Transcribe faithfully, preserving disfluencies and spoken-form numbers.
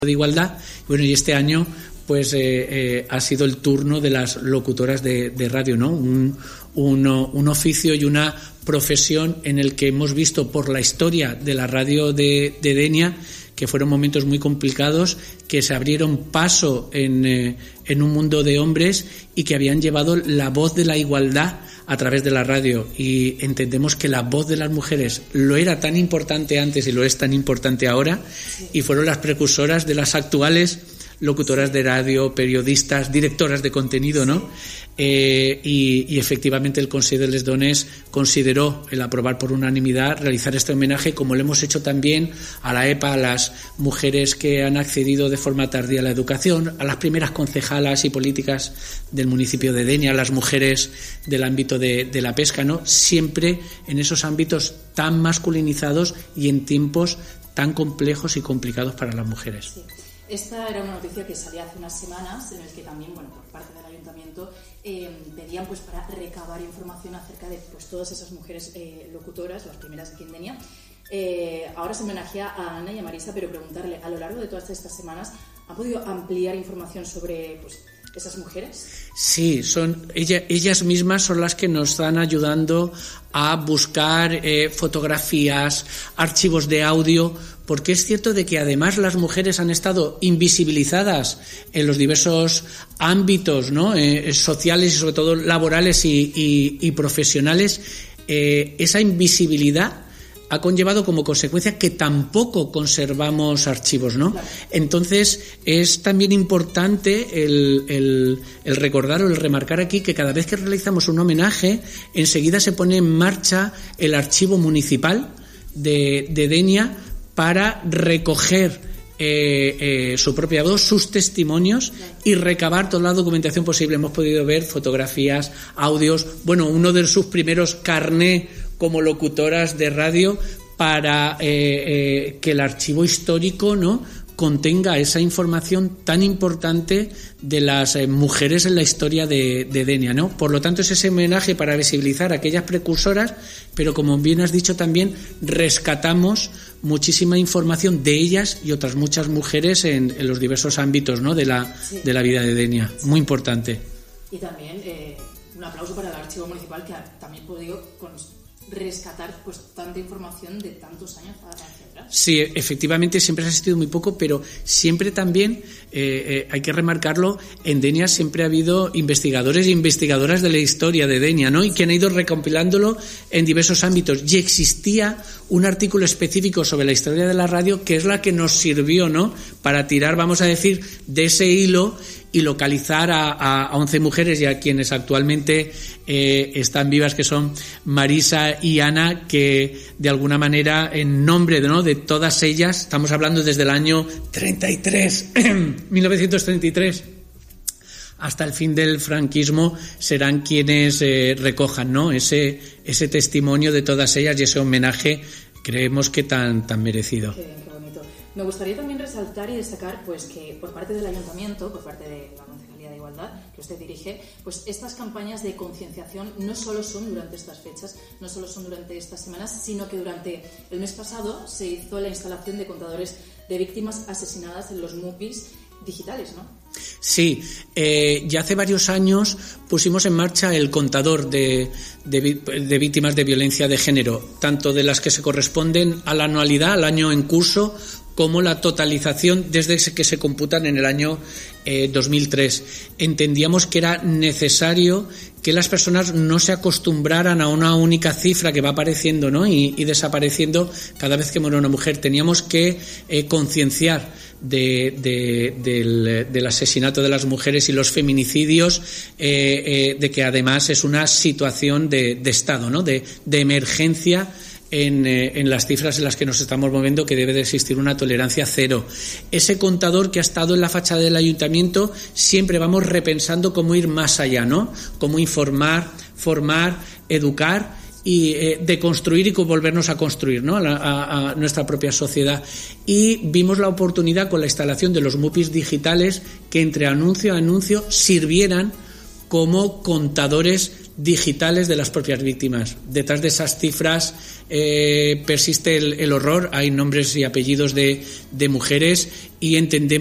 de igualdad. Bueno, y este año pues eh, eh, ha sido el turno de las locutoras de, de radio, ¿no? Un, un, un oficio y una profesión en el que hemos visto por la historia de la radio de, de Denia que fueron momentos muy complicados, que se abrieron paso en, eh, en un mundo de hombres y que habían llevado la voz de la igualdad a través de la radio, y entendemos que la voz de las mujeres lo era tan importante antes y lo es tan importante ahora, y fueron las precursoras de las actuales locutoras de radio, periodistas, directoras de contenido, ¿no? Eh, y, y efectivamente el Consejo de les Dones consideró el aprobar por unanimidad realizar este homenaje, como lo hemos hecho también a la E P A, a las mujeres que han accedido de forma tardía a la educación, a las primeras concejalas y políticas del municipio de Denia, a las mujeres del ámbito de, de la pesca, ¿no? Siempre en esos ámbitos tan masculinizados y en tiempos tan complejos y complicados para las mujeres. Sí. Esta era una noticia que salía hace unas semanas, en el que también, bueno, por parte del ayuntamiento eh, pedían pues para recabar información acerca de pues todas esas mujeres eh, locutoras, las primeras aquí en Denia. Eh, ahora se homenajea a Ana y a Marisa, pero preguntarle, a lo largo de todas estas semanas, ¿ha podido ampliar información sobre pues esas mujeres? Sí, son ella, ellas mismas son las que nos están ayudando a buscar eh, fotografías, archivos de audio, porque es cierto de que además las mujeres han estado invisibilizadas en los diversos ámbitos, ¿no? eh, sociales y sobre todo laborales y, y, y profesionales. Eh, esa invisibilidad ha conllevado como consecuencia que tampoco conservamos archivos, ¿no? Entonces es también importante el, el, el recordar o el remarcar aquí que cada vez que realizamos un homenaje, enseguida se pone en marcha el archivo municipal de, de Denia para recoger Eh, eh, su propia voz, sus testimonios y recabar toda la documentación posible. Hemos podido ver fotografías, audios, bueno, uno de sus primeros carné como locutoras de radio para eh, eh, que el archivo histórico, ¿no?, contenga esa información tan importante de las eh, mujeres en la historia de, de Denia, ¿no? Por lo tanto, es ese homenaje para visibilizar a aquellas precursoras, pero como bien has dicho también, rescatamos muchísima información de ellas y otras muchas mujeres en, en los diversos ámbitos, ¿no?, de la, sí. de la vida de Denia. Muy importante. Y también eh, un aplauso para el archivo municipal, que ha también podido con rescatar pues tanta información de tantos años hacia atrás. Sí, efectivamente siempre ha existido muy poco, pero siempre también eh, eh, hay que remarcarlo, en Denia siempre ha habido investigadores e investigadoras de la historia de Denia, ¿no?, y que han ido recompilándolo en diversos ámbitos, y existía un artículo específico sobre la historia de la radio que es la que nos sirvió, ¿no?, para tirar, vamos a decir, de ese hilo y localizar a, a, a once mujeres y a quienes actualmente eh, están vivas, que son Marisa y Ana, que de alguna manera, en nombre de, ¿no?, de todas ellas, estamos hablando desde el año treinta y tres, mil novecientos treinta y tres, hasta el fin del franquismo, serán quienes eh, recojan, ¿no?, ese, ese testimonio de todas ellas y ese homenaje, creemos que tan, tan merecido. Qué bien, qué bonito. Me gustaría también resaltar y destacar pues que por parte del ayuntamiento, por parte de la Concejalía de Igualdad que usted dirige, pues estas campañas de concienciación no solo son durante estas fechas, no solo son durante estas semanas, sino que durante el mes pasado se hizo la instalación de contadores de víctimas asesinadas en los MUPIs digitales, ¿no? Sí, eh, ya hace varios años pusimos en marcha el contador de, de, de víctimas de violencia de género, tanto de las que se corresponden a la anualidad, al año en curso, como la totalización desde que se computan en el año eh, dos mil tres. Entendíamos que era necesario que las personas no se acostumbraran a una única cifra que va apareciendo, ¿no?, y, y desapareciendo cada vez que muere una mujer. Teníamos que eh, concienciar de, de, del, del asesinato de las mujeres y los feminicidios, eh, eh, de que además es una situación de, de estado, ¿no?, de, de emergencia. En, eh, en las cifras en las que nos estamos moviendo, que debe de existir una tolerancia cero. Ese contador que ha estado en la fachada del ayuntamiento, siempre vamos repensando cómo ir más allá, ¿no?, cómo informar, formar, educar y eh, deconstruir y volvernos a construir, ¿no?, a, la, a, a nuestra propia sociedad. Y vimos la oportunidad con la instalación de los MUPIs digitales que entre anuncio a anuncio sirvieran como contadores digitales de las propias víctimas. Detrás de esas cifras eh, persiste el, el horror, hay nombres y apellidos de, de mujeres y entendemos